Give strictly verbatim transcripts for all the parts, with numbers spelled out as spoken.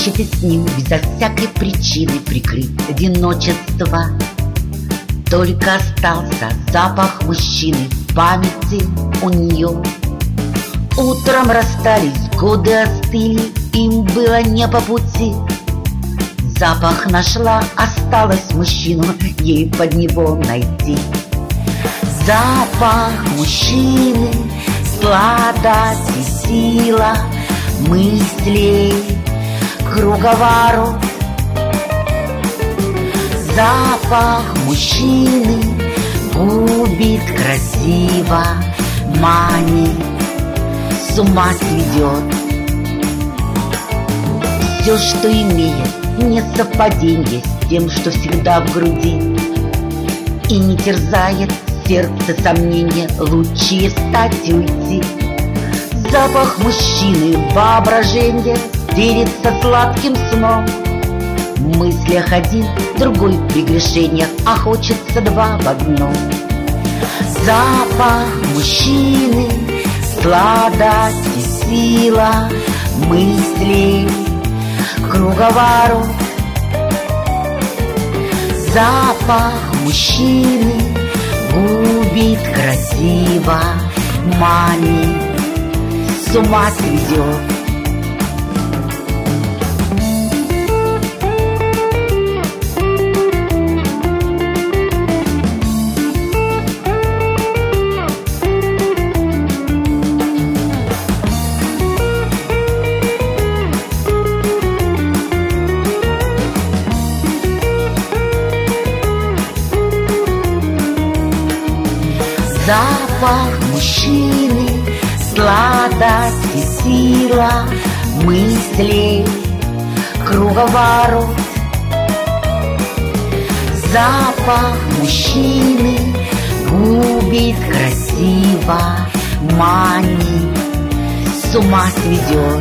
хочет и с ним безо всякой причины прикрыть одиночество. Только остался запах мужчины в памяти у нее. Утром расстались, годы остыли, им было не по пути. Запах нашла, осталось мужчину ей под него найти. Запах мужчины, сладость и сила мыслей, круговорот. Запах мужчины губит красиво, манит, с ума сведет. Все, что имеет несовпадение с тем, что всегда в груди, и не терзает сердце сомнения, лучше встать и уйти. Запах мужчины воображения делится сладким сном. В мыслях один, другой в прегрешениях, а хочется два в одном. Запах мужчины, сладость и сила мыслей, круговорот. Запах мужчины губит красиво, манит, с ума сведет. Запах мужчины, сладость и сила мыслей, круговорот. Запах мужчины губит красиво, манит, с ума сведет.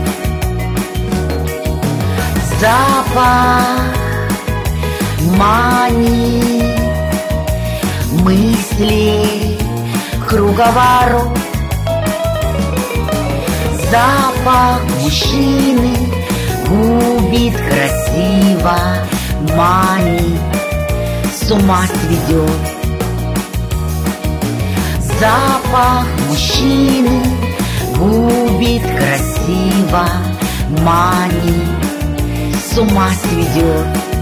Запах манит, мыслей, круговорот. Запах мужчины губит красиво, манит, с ума сведет. Запах мужчины губит красиво, манит, с ума сведет.